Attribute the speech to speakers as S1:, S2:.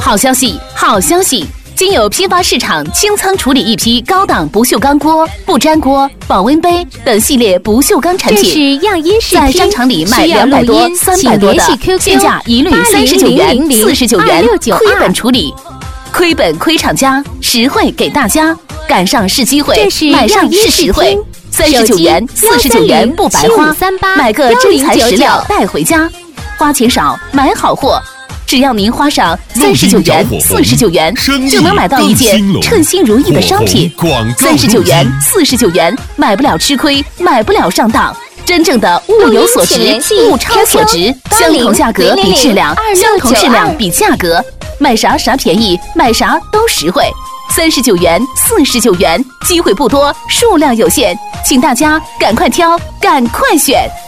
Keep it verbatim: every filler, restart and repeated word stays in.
S1: 好消息，好消息！经有批发市场清仓处理一批高档不锈钢锅、不粘锅、保温杯等系列不锈钢产品。
S2: 这是样音视频，
S1: 在商场里卖两百多、三百多的，现价一律三十九元、四十九元，亏本处理，亏本亏厂家，实惠给大家，赶上是机会，买上是实惠。三十九元、四十九元不白花，买个真材实料带回家，花钱少买好货。只要您花上三十九元、四十九元，就能买到一件称心如意的商品。三十九元、四十九元，买不了吃亏，买不了上当。真正的物有所值，物超所值，相同价格比质量，相同质量比价格，买啥啥便宜，买啥都实惠。三十九元、四十九元，机会不多，数量有限，请大家赶快挑，赶快选。